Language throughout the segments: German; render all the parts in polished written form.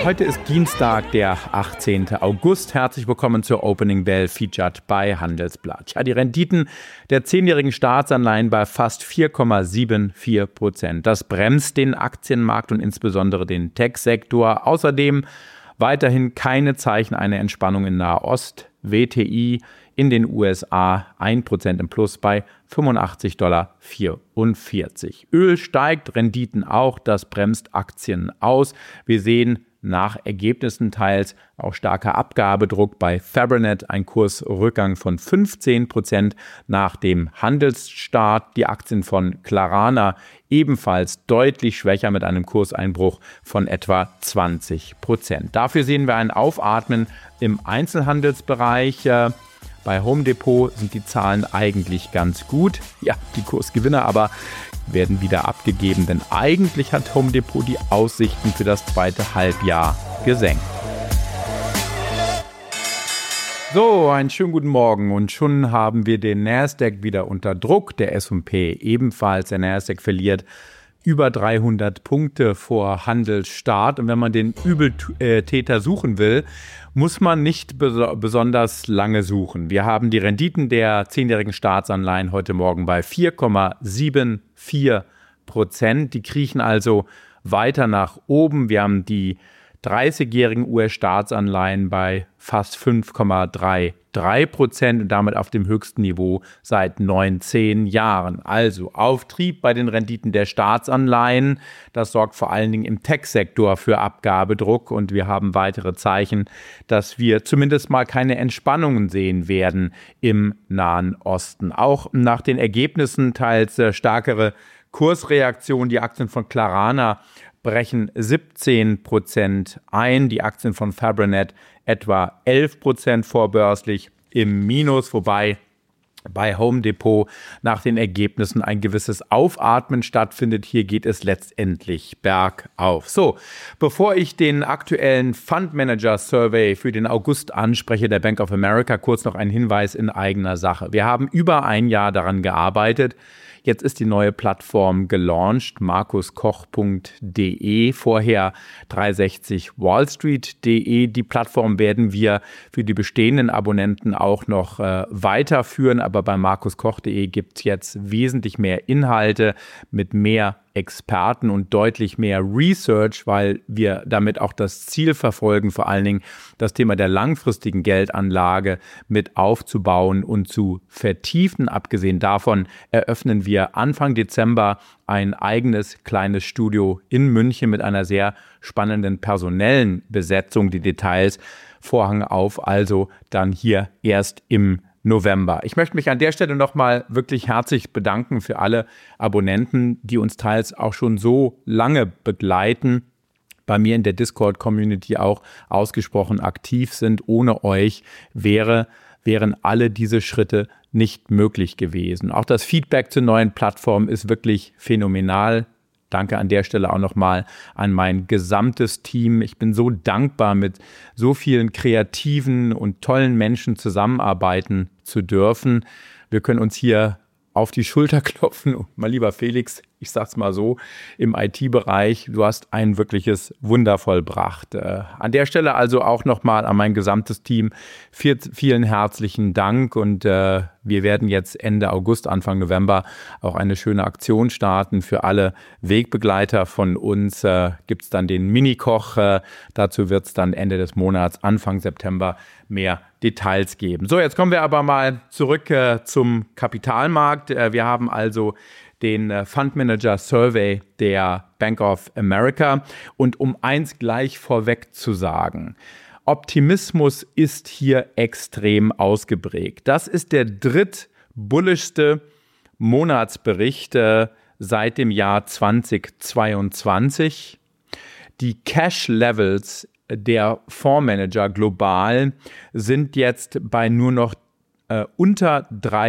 Heute ist Dienstag, der 18. August. Herzlich willkommen zur Opening Bell featured bei Handelsblatt. Ja, die Renditen der 10-jährigen Staatsanleihen bei fast 4,74%. Das bremst den Aktienmarkt und insbesondere den Tech-Sektor. Außerdem weiterhin keine Zeichen einer Entspannung in Nahost. WTI in den USA 1% im Plus bei $85,44. Öl steigt, Renditen auch, das bremst Aktien aus. Wir sehen nach Ergebnissen teils auch starker Abgabedruck bei Fabrinet, ein Kursrückgang von 15% nach dem Handelsstart. Die Aktien von Clarana ebenfalls deutlich schwächer mit einem Kurseinbruch von etwa 20%. Dafür sehen wir ein Aufatmen im Einzelhandelsbereich. Bei Home Depot sind die Zahlen eigentlich ganz gut. Ja, die Kursgewinne aber werden wieder abgegeben, denn eigentlich hat Home Depot die Aussichten für das zweite Halbjahr gesenkt. So, einen schönen guten Morgen und schon haben wir den Nasdaq wieder unter Druck, der S&P ebenfalls. Der Nasdaq verliert über 300 Punkte vor Handelsstart und wenn man den Übeltäter suchen will, muss man nicht besonders lange suchen. Wir haben die Renditen der 10-jährigen Staatsanleihen heute Morgen bei 4,74%. Die kriechen also weiter nach oben. Wir haben die 30-jährigen US-Staatsanleihen bei fast 5,33% und damit auf dem höchsten Niveau seit 19 Jahren. Also Auftrieb bei den Renditen der Staatsanleihen. Das sorgt vor allen Dingen im Tech-Sektor für Abgabedruck und wir haben weitere Zeichen, dass wir zumindest mal keine Entspannungen sehen werden im Nahen Osten. Auch nach den Ergebnissen teils stärkere Kursreaktion. Die Aktien von Clarana brechen 17% ein, die Aktien von Fabrinet etwa 11% vorbörslich im Minus, wobei bei Home Depot nach den Ergebnissen ein gewisses Aufatmen stattfindet. Hier geht es letztendlich bergauf. So, bevor ich den aktuellen Fund Manager Survey für den August anspreche, der Bank of America, kurz noch ein Hinweis in eigener Sache. Wir haben über ein Jahr daran gearbeitet. Jetzt ist die neue Plattform gelauncht, markuskoch.de, vorher 360wallstreet.de. Die Plattform werden wir für die bestehenden Abonnenten auch noch weiterführen, aber bei markuskoch.de gibt es jetzt wesentlich mehr Inhalte mit mehr Experten und deutlich mehr Research, weil wir damit auch das Ziel verfolgen, vor allen Dingen das Thema der langfristigen Geldanlage mit aufzubauen und zu vertiefen. Abgesehen davon eröffnen wir Anfang Dezember ein eigenes kleines Studio in München mit einer sehr spannenden personellen Besetzung. Die Details Vorhang auf, also dann hier erst im November. Ich möchte mich an der Stelle nochmal wirklich herzlich bedanken für alle Abonnenten, die uns teils auch schon so lange begleiten, bei mir in der Discord-Community auch ausgesprochen aktiv sind. Ohne euch wären alle diese Schritte nicht möglich gewesen. Auch das Feedback zur neuen Plattform ist wirklich phänomenal. Danke an der Stelle auch nochmal an mein gesamtes Team. Ich bin so dankbar, mit so vielen kreativen und tollen Menschen zusammenarbeiten zu dürfen. Wir können uns hier auf die Schulter klopfen. Mein lieber Felix, ich sag's mal so, im IT-Bereich, du hast ein wirkliches Wunder vollbracht. An der Stelle also auch nochmal an mein gesamtes Team vielen herzlichen Dank und wir werden jetzt Ende August, Anfang November auch eine schöne Aktion starten. Für alle Wegbegleiter von uns gibt's dann den Mini-Koch. Dazu wird's dann Ende des Monats, Anfang September mehr Details geben. So, jetzt kommen wir aber mal zurück zum Kapitalmarkt. Wir haben also den Fund Manager Survey der Bank of America. Und um eins gleich vorweg zu sagen, Optimismus ist hier extrem ausgeprägt. Das ist der drittbullischste Monatsbericht seit dem Jahr 2022. Die Cash-Levels der Fondsmanager global sind jetzt bei nur noch unter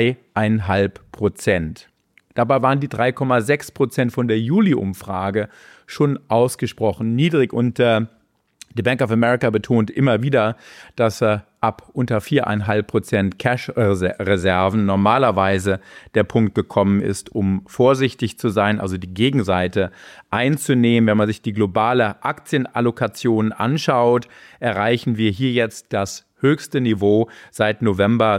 3,5%. Dabei waren die 3,6% von der Juli-Umfrage schon ausgesprochen niedrig und die Bank of America betont immer wieder, dass ab unter 4,5% Cash-Reserven normalerweise der Punkt gekommen ist, um vorsichtig zu sein, also die Gegenseite einzunehmen. Wenn man sich die globale Aktienallokation anschaut, erreichen wir hier jetzt das höchste Niveau seit November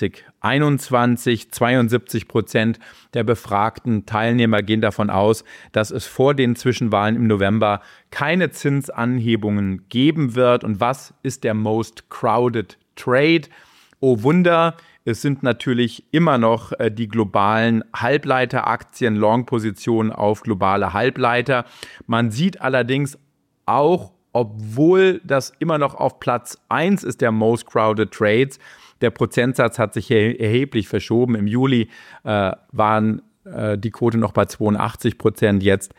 2021. 72% der befragten Teilnehmer gehen davon aus, dass es vor den Zwischenwahlen im November keine Zinsanhebungen geben wird. Und was ist der most crowded trade? Oh Wunder, es sind natürlich immer noch die globalen Halbleiteraktien, Long-Positionen auf globale Halbleiter. Man sieht allerdings auch, obwohl das immer noch auf Platz 1 ist der Most Crowded Trades, der Prozentsatz hat sich erheblich verschoben. Im Juli waren die Quote noch bei 82%, jetzt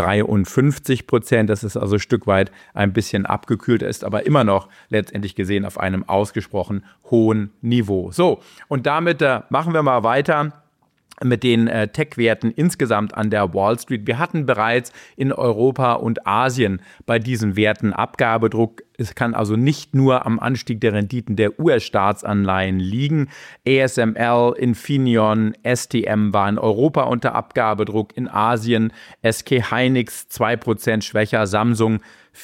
53%. Das ist also ein Stück weit ein bisschen abgekühlt, ist aber immer noch letztendlich gesehen auf einem ausgesprochen hohen Niveau. So, und damit machen wir mal weiter mit den Tech-Werten insgesamt an der Wall Street. Wir hatten bereits in Europa und Asien bei diesen Werten Abgabedruck. Es kann also nicht nur am Anstieg der Renditen der US-Staatsanleihen liegen. ASML, Infineon, STM war in Europa unter Abgabedruck, in Asien SK Hynix 2% schwächer, Samsung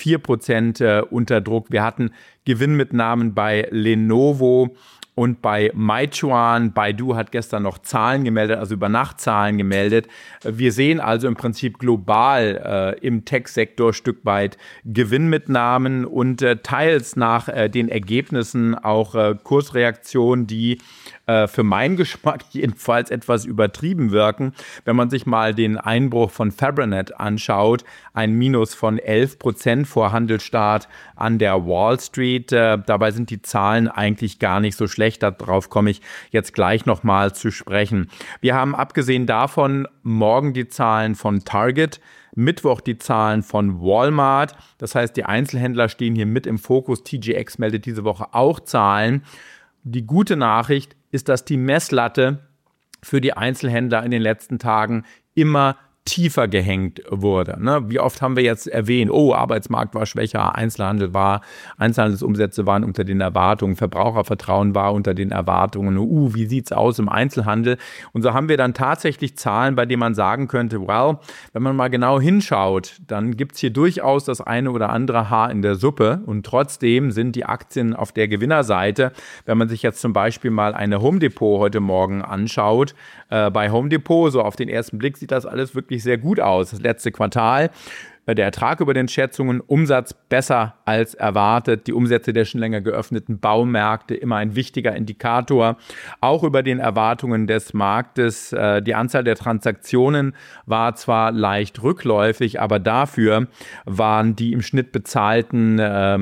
4% unter Druck. Wir hatten Gewinnmitnahmen bei Lenovo und bei Meituan. Baidu hat gestern noch Zahlen gemeldet, also über Nacht Zahlen gemeldet. Wir sehen also im Prinzip global im Tech-Sektor ein Stück weit Gewinnmitnahmen und teils nach den Ergebnissen auch Kursreaktionen, die für meinen Geschmack jedenfalls etwas übertrieben wirken. Wenn man sich mal den Einbruch von Fabrinet anschaut, ein Minus von 11% vor Handelsstart an der Wall Street. Dabei sind die Zahlen eigentlich gar nicht so schlecht. Darauf komme ich jetzt gleich nochmal zu sprechen. Wir haben abgesehen davon morgen die Zahlen von Target, Mittwoch die Zahlen von Walmart. Das heißt, die Einzelhändler stehen hier mit im Fokus. TJX meldet diese Woche auch Zahlen. Die gute Nachricht ist, dass die Messlatte für die Einzelhändler in den letzten Tagen immer tiefer gehängt wurde. Wie oft haben wir jetzt erwähnt, Arbeitsmarkt war schwächer, Einzelhandelsumsätze waren unter den Erwartungen, Verbrauchervertrauen war unter den Erwartungen, wie sieht's aus im Einzelhandel? Und so haben wir dann tatsächlich Zahlen, bei denen man sagen könnte, wenn man mal genau hinschaut, dann gibt's hier durchaus das eine oder andere Haar in der Suppe und trotzdem sind die Aktien auf der Gewinnerseite. Wenn man sich jetzt zum Beispiel mal eine Home Depot heute Morgen anschaut, bei Home Depot, so auf den ersten Blick sieht das alles wirklich sehr gut aus. Das letzte Quartal, der Ertrag über den Schätzungen, Umsatz besser als erwartet, die Umsätze der schon länger geöffneten Baumärkte, immer ein wichtiger Indikator, auch über den Erwartungen des Marktes. Die Anzahl der Transaktionen war zwar leicht rückläufig, aber dafür waren die im Schnitt bezahlten,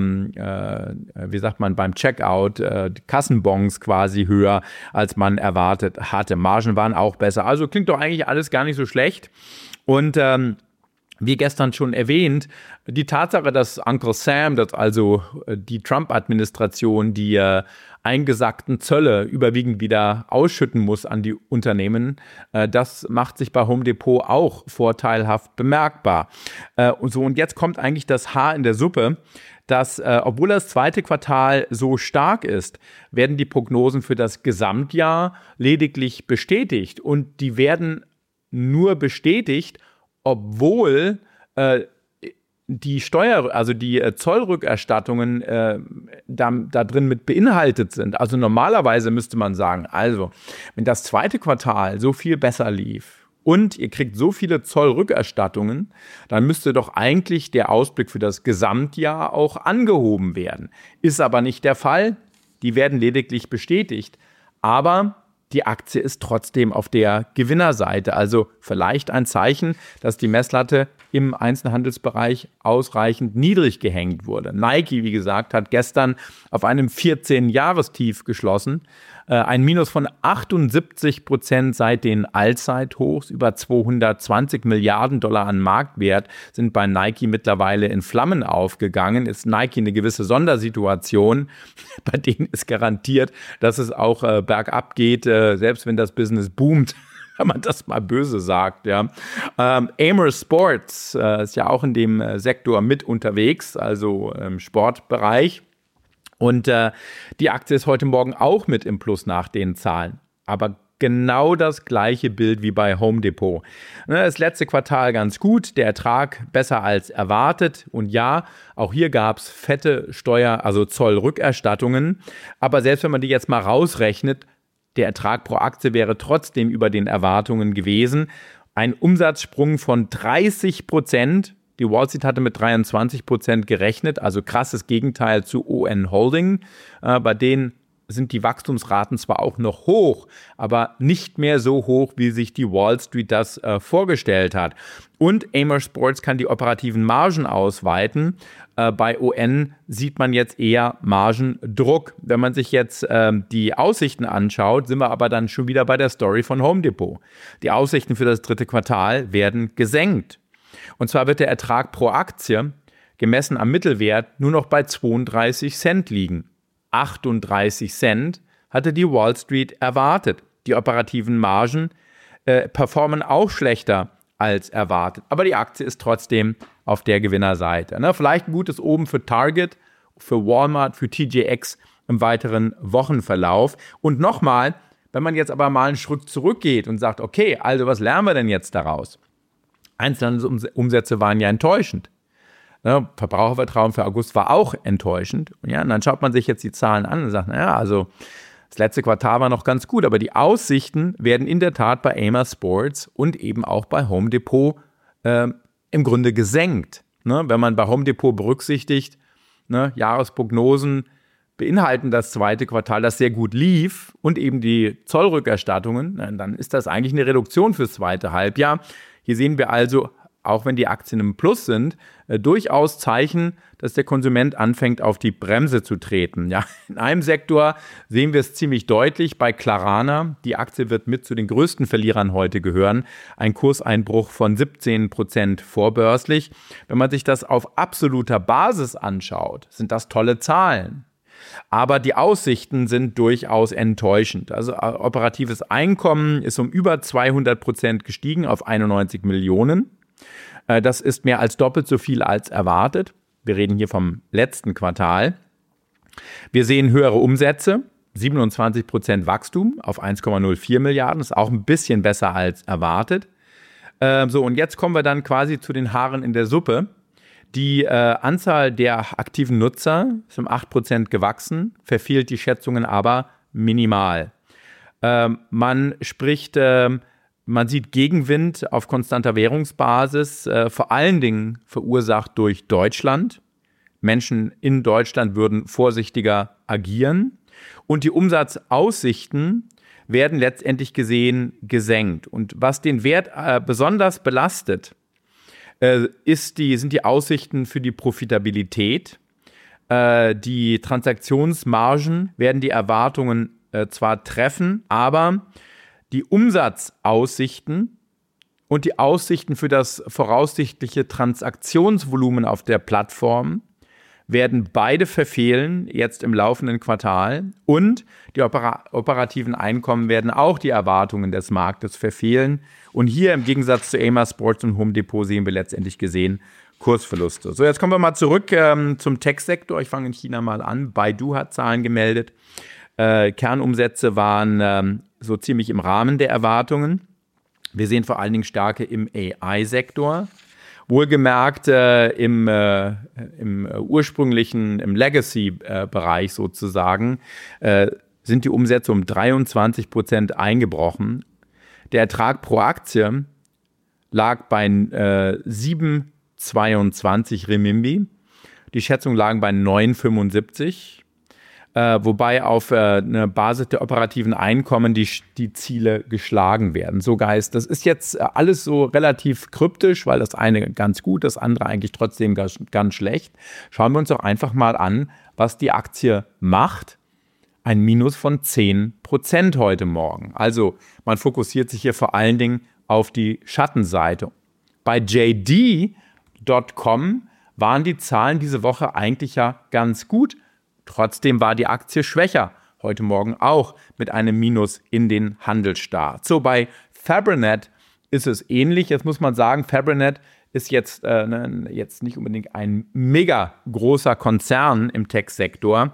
beim Checkout, Kassenbons quasi höher, als man erwartet hatte. Margen waren auch besser. Also klingt doch eigentlich alles gar nicht so schlecht. Und wie gestern schon erwähnt, die Tatsache, dass Uncle Sam, dass also die Trump-Administration die eingesackten Zölle überwiegend wieder ausschütten muss an die Unternehmen, das macht sich bei Home Depot auch vorteilhaft bemerkbar. Und jetzt kommt eigentlich das Haar in der Suppe, dass, obwohl das zweite Quartal so stark ist, werden die Prognosen für das Gesamtjahr lediglich bestätigt. Und die werden nur bestätigt, obwohl die Zollrückerstattungen da drin mit beinhaltet sind. Also normalerweise müsste man sagen, also wenn das zweite Quartal so viel besser lief und ihr kriegt so viele Zollrückerstattungen, dann müsste doch eigentlich der Ausblick für das Gesamtjahr auch angehoben werden. Ist aber nicht der Fall. Die werden lediglich bestätigt. Aber die Aktie ist trotzdem auf der Gewinnerseite. Also vielleicht ein Zeichen, dass die Messlatte im Einzelhandelsbereich ausreichend niedrig gehängt wurde. Nike, wie gesagt, hat gestern auf einem 14-Jahrestief geschlossen. Ein Minus von 78% seit den Allzeithochs. Über 220 Milliarden Dollar an Marktwert sind bei Nike mittlerweile in Flammen aufgegangen. Ist Nike eine gewisse Sondersituation, bei denen ist garantiert, dass es auch bergab geht, selbst wenn das Business boomt. Wenn man das mal böse sagt, ja. Amer Sports ist ja auch in dem Sektor mit unterwegs, also im Sportbereich. Und die Aktie ist heute Morgen auch mit im Plus nach den Zahlen. Aber genau das gleiche Bild wie bei Home Depot. Das letzte Quartal ganz gut, der Ertrag besser als erwartet. Und ja, auch hier gab es fette also Zollrückerstattungen. Aber selbst wenn man die jetzt mal rausrechnet, der Ertrag pro Aktie wäre trotzdem über den Erwartungen gewesen. Ein Umsatzsprung von 30%. Die Wall Street hatte mit 23% gerechnet, also krasses Gegenteil zu ON Holding. Bei denen sind die Wachstumsraten zwar auch noch hoch, aber nicht mehr so hoch, wie sich die Wall Street das vorgestellt hat. Und Amer Sports kann die operativen Margen ausweiten. Bei ON sieht man jetzt eher Margendruck. Wenn man sich jetzt die Aussichten anschaut, sind wir aber dann schon wieder bei der Story von Home Depot. Die Aussichten für das dritte Quartal werden gesenkt. Und zwar wird der Ertrag pro Aktie, gemessen am Mittelwert, nur noch bei 32 Cent liegen. 38 Cent hatte die Wall Street erwartet. Die operativen Margen performen auch schlechter als erwartet. Aber die Aktie ist trotzdem auf der Gewinnerseite. Vielleicht ein gutes Oben für Target, für Walmart, für TJX im weiteren Wochenverlauf. Und nochmal, wenn man jetzt aber mal einen Schritt zurückgeht und sagt, okay, also was lernen wir denn jetzt daraus? Einzelhandelsumsätze waren ja enttäuschend. Verbrauchervertrauen für August war auch enttäuschend. Und dann schaut man sich jetzt die Zahlen an und sagt, also das letzte Quartal war noch ganz gut, aber die Aussichten werden in der Tat bei Amer Sports und eben auch bei Home Depot im Grunde gesenkt. Wenn man bei Home Depot berücksichtigt, Jahresprognosen beinhalten das zweite Quartal, das sehr gut lief und eben die Zollrückerstattungen, dann ist das eigentlich eine Reduktion fürs zweite Halbjahr. Hier sehen wir also, auch wenn die Aktien im Plus sind, durchaus Zeichen, dass der Konsument anfängt, auf die Bremse zu treten. Ja, in einem Sektor sehen wir es ziemlich deutlich, bei Clarana. Die Aktie wird mit zu den größten Verlierern heute gehören. Ein Kurseinbruch von 17% vorbörslich. Wenn man sich das auf absoluter Basis anschaut, sind das tolle Zahlen. Aber die Aussichten sind durchaus enttäuschend. Also operatives Einkommen ist um über 200% gestiegen auf 91 Millionen. Das ist mehr als doppelt so viel als erwartet. Wir reden hier vom letzten Quartal. Wir sehen höhere Umsätze, 27% Wachstum auf 1,04 Milliarden. Das ist auch ein bisschen besser als erwartet. Und jetzt kommen wir dann quasi zu den Haaren in der Suppe. Die Anzahl der aktiven Nutzer ist um 8% gewachsen, verfehlt die Schätzungen aber minimal. Man sieht Gegenwind auf konstanter Währungsbasis, vor allen Dingen verursacht durch Deutschland. Menschen in Deutschland würden vorsichtiger agieren. Und die Umsatzaussichten werden letztendlich gesehen gesenkt. Und was den Wert besonders belastet, sind die Aussichten für die Profitabilität. Die Transaktionsmargen werden die Erwartungen zwar treffen, aber die Umsatzaussichten und die Aussichten für das voraussichtliche Transaktionsvolumen auf der Plattform werden beide verfehlen, jetzt im laufenden Quartal. Und die operativen Einkommen werden auch die Erwartungen des Marktes verfehlen. Und hier im Gegensatz zu Amer Sports und Home Depot sehen wir letztendlich gesehen Kursverluste. So, jetzt kommen wir mal zurück zum Tech-Sektor. Ich fange in China mal an. Baidu hat Zahlen gemeldet. Kernumsätze waren so ziemlich im Rahmen der Erwartungen. Wir sehen vor allen Dingen Stärke im AI-Sektor. Wohlgemerkt im ursprünglichen, im Legacy-Bereich sozusagen, sind die Umsätze um 23% eingebrochen. Der Ertrag pro Aktie lag bei 7,22 Renminbi. Die Schätzungen lagen bei 9,75. Wobei auf eine Basis der operativen Einkommen die Ziele geschlagen werden. So Geist, das ist jetzt alles so relativ kryptisch, weil das eine ganz gut, das andere eigentlich trotzdem ganz schlecht. Schauen wir uns doch einfach mal an, was die Aktie macht. Ein Minus von 10% heute Morgen. Also man fokussiert sich hier vor allen Dingen auf die Schattenseite. Bei JD.com waren die Zahlen diese Woche eigentlich ja ganz gut. Trotzdem war die Aktie schwächer, heute Morgen auch mit einem Minus in den Handelsstart. So, bei Fabrinet ist es ähnlich. Jetzt muss man sagen, Fabrinet ist jetzt nicht unbedingt ein mega großer Konzern im Tech-Sektor.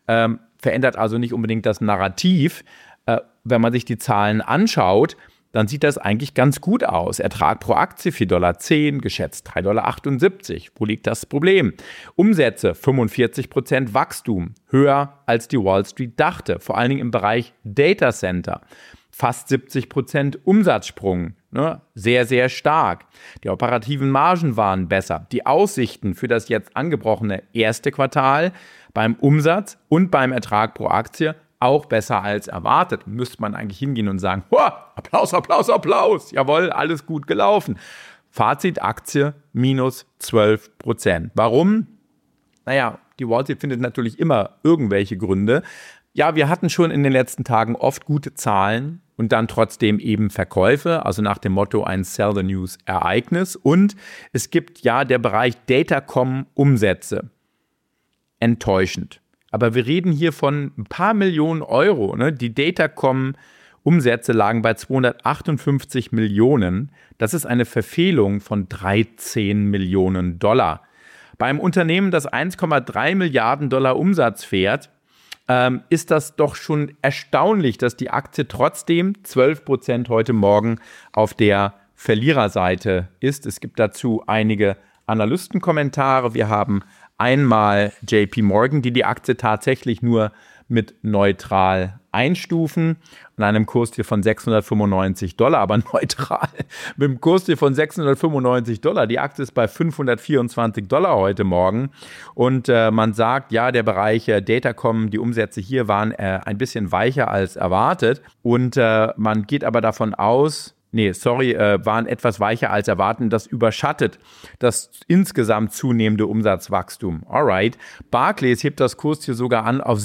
verändert also nicht unbedingt das Narrativ. Wenn man sich die Zahlen anschaut, dann sieht das eigentlich ganz gut aus. Ertrag pro Aktie $4,10, geschätzt $3,78. Wo liegt das Problem? Umsätze 45% Wachstum, höher als die Wall Street dachte, vor allen Dingen im Bereich Data Center. Fast 70% Umsatzsprung, ne? Sehr, sehr stark. Die operativen Margen waren besser. Die Aussichten für das jetzt angebrochene erste Quartal beim Umsatz und beim Ertrag pro Aktie auch besser als erwartet. Müsste man eigentlich hingehen und sagen, Applaus, Applaus, Applaus, jawohl, alles gut gelaufen. Fazit, Aktie minus 12%. Warum? Naja, die Wall Street findet natürlich immer irgendwelche Gründe. Ja, wir hatten schon in den letzten Tagen oft gute Zahlen und dann trotzdem eben Verkäufe, also nach dem Motto ein Sell the News Ereignis. Und es gibt ja der Bereich Datacom Umsätze. Enttäuschend. Aber wir reden hier von ein paar Millionen Euro. Ne? Die Datacom-Umsätze lagen bei 258 Millionen. Das ist eine Verfehlung von 13 Millionen Dollar. Beim Unternehmen, das 1,3 Milliarden Dollar Umsatz fährt, ist das doch schon erstaunlich, dass die Aktie trotzdem 12% heute Morgen auf der Verliererseite ist. Es gibt dazu einige Analystenkommentare. Wir haben einmal JP Morgan, die Aktie tatsächlich nur mit neutral einstufen, an einem Kursziel von $695, aber neutral. Mit einem Kursziel von $695, die Aktie ist bei $524 heute Morgen. Und man sagt, ja, der Bereich Datacom, die Umsätze hier waren ein bisschen weicher als erwartet. Und man geht aber davon aus, waren etwas weicher als erwartet. Das überschattet das insgesamt zunehmende Umsatzwachstum. Alright. Barclays hebt das Kursziel sogar an auf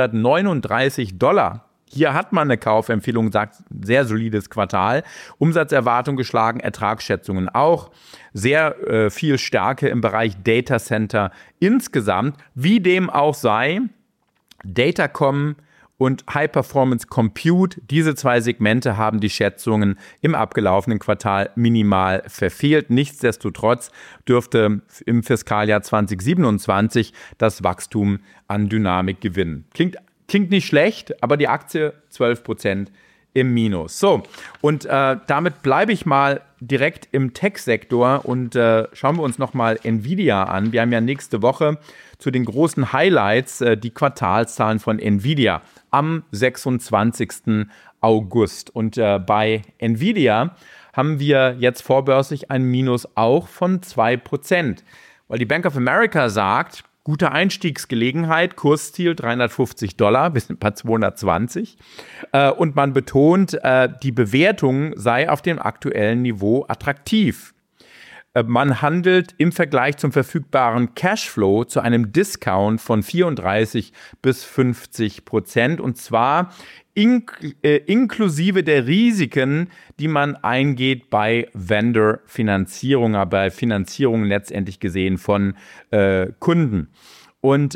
$739. Hier hat man eine Kaufempfehlung, sagt sehr solides Quartal. Umsatzerwartung geschlagen, Ertragsschätzungen auch. Sehr viel Stärke im Bereich Data Center insgesamt. Wie dem auch sei, Datacom und High Performance Compute, diese zwei Segmente haben die Schätzungen im abgelaufenen Quartal minimal verfehlt. Nichtsdestotrotz dürfte im Fiskaljahr 2027 das Wachstum an Dynamik gewinnen. Klingt nicht schlecht, aber die Aktie 12% im Minus. So, und damit bleibe ich mal direkt im Tech-Sektor und schauen wir uns nochmal Nvidia an. Wir haben ja nächste Woche zu den großen Highlights die Quartalszahlen von Nvidia am 26. August. Und bei Nvidia haben wir jetzt vorbörslich ein Minus auch von 2%, weil die Bank of America sagt, gute Einstiegsgelegenheit, Kursziel $350, bis ein paar 220. Und man betont, die Bewertung sei auf dem aktuellen Niveau attraktiv. Man handelt im Vergleich zum verfügbaren Cashflow zu einem Discount von 34 bis 50%. Und zwar inklusive der Risiken, die man eingeht bei Vendor-Finanzierung, bei Finanzierungen letztendlich gesehen von Kunden. Und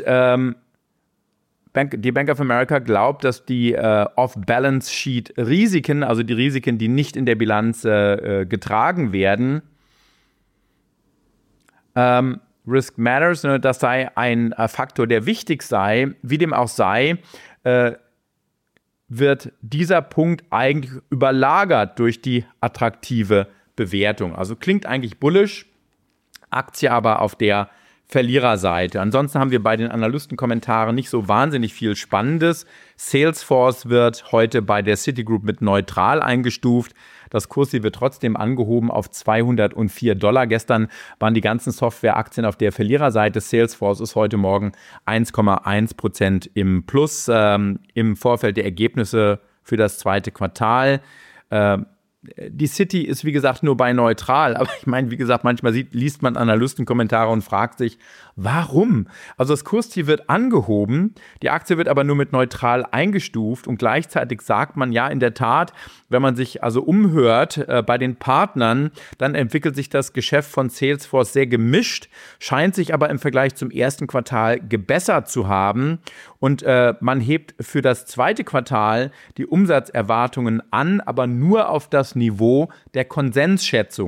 die Bank of America glaubt, dass die Off-Balance-Sheet-Risiken, also die Risiken, die nicht in der Bilanz getragen werden, Risk Matters, das sei ein Faktor, der wichtig sei. Wie dem auch sei, wird dieser Punkt eigentlich überlagert durch die attraktive Bewertung. Also klingt eigentlich bullish, Aktie aber auf der Verliererseite. Ansonsten haben wir bei den Analystenkommentaren nicht so wahnsinnig viel Spannendes. Salesforce wird heute bei der Citigroup mit neutral eingestuft. Das Kursziel wird trotzdem angehoben auf $204. Gestern waren die ganzen Softwareaktien auf der Verliererseite. Salesforce ist heute Morgen 1,1% im Plus im Vorfeld der Ergebnisse für das zweite Quartal. Die Citi ist, wie gesagt, nur bei neutral. Aber ich meine, wie gesagt, manchmal liest man Analystenkommentare und fragt sich, warum? Also das Kursziel wird angehoben, die Aktie wird aber nur mit neutral eingestuft und gleichzeitig sagt man, ja, in der Tat, wenn man sich also umhört bei den Partnern, dann entwickelt sich das Geschäft von Salesforce sehr gemischt, scheint sich aber im Vergleich zum ersten Quartal gebessert zu haben. Und man hebt für das zweite Quartal die Umsatzerwartungen an, aber nur auf das Niveau der Konsensschätzungen.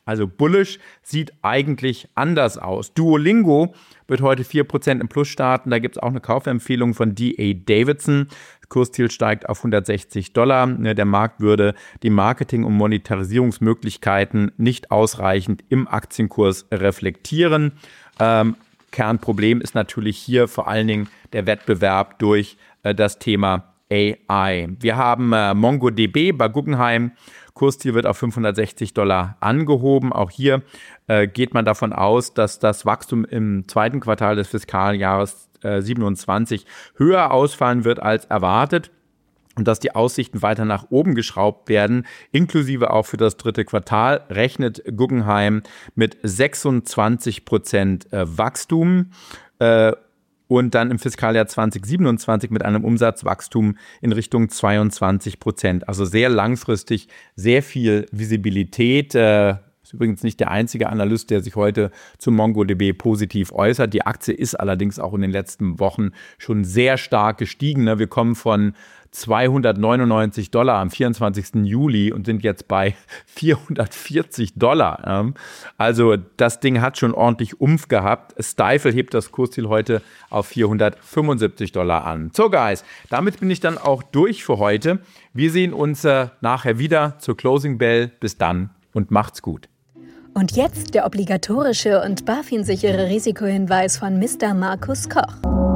Also bullish sieht eigentlich anders aus. Duolingo wird heute 4% im Plus starten. Da gibt es auch eine Kaufempfehlung von D.A. Davidson. Kursziel steigt auf $160. Der Markt würde die Marketing- und Monetarisierungsmöglichkeiten nicht ausreichend im Aktienkurs reflektieren. Kernproblem ist natürlich hier vor allen Dingen der Wettbewerb durch das Thema AI. Wir haben MongoDB bei Guggenheim. Kursziel wird auf $560 angehoben. Auch hier geht man davon aus, dass das Wachstum im zweiten Quartal des Fiskaljahres 27 höher ausfallen wird als erwartet und dass die Aussichten weiter nach oben geschraubt werden, inklusive auch für das dritte Quartal, rechnet Guggenheim mit 26% Wachstum und dann im Fiskaljahr 2027 mit einem Umsatzwachstum in Richtung 22%. Also sehr langfristig, sehr viel Visibilität. Ist übrigens nicht der einzige Analyst, der sich heute zu MongoDB positiv äußert. Die Aktie ist allerdings auch in den letzten Wochen schon sehr stark gestiegen. Wir kommen von $299 am 24. Juli und sind jetzt bei $440. Also das Ding hat schon ordentlich Umf gehabt. Stifel hebt das Kursziel heute auf $475 an. So guys, damit bin ich dann auch durch für heute. Wir sehen uns nachher wieder zur Closing Bell. Bis dann und macht's gut. Und jetzt der obligatorische und BaFin-sichere Risikohinweis von Mr. Markus Koch.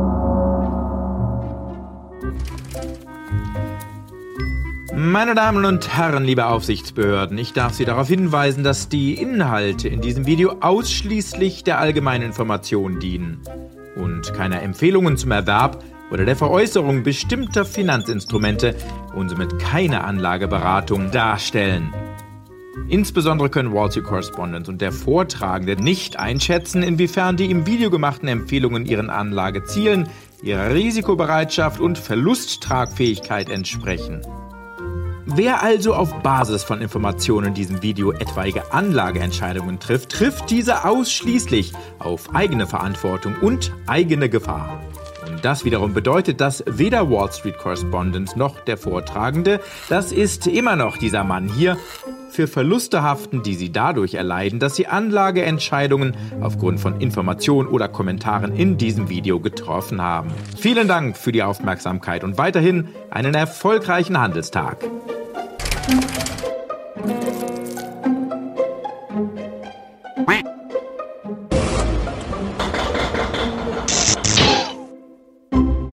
Meine Damen und Herren, liebe Aufsichtsbehörden, ich darf Sie darauf hinweisen, dass die Inhalte in diesem Video ausschließlich der allgemeinen Information dienen und keine Empfehlungen zum Erwerb oder der Veräußerung bestimmter Finanzinstrumente und somit keine Anlageberatung darstellen. Insbesondere können Wall Street Correspondent und der Vortragende nicht einschätzen, inwiefern die im Video gemachten Empfehlungen ihren Anlagezielen, ihrer Risikobereitschaft und Verlusttragfähigkeit entsprechen. Wer also auf Basis von Informationen in diesem Video etwaige Anlageentscheidungen trifft, trifft diese ausschließlich auf eigene Verantwortung und eigene Gefahr. Und das wiederum bedeutet, dass weder Wall Street Correspondent noch der Vortragende, das ist immer noch dieser Mann hier, für Verluste haften, die sie dadurch erleiden, dass sie Anlageentscheidungen aufgrund von Informationen oder Kommentaren in diesem Video getroffen haben. Vielen Dank für die Aufmerksamkeit und weiterhin einen erfolgreichen Handelstag.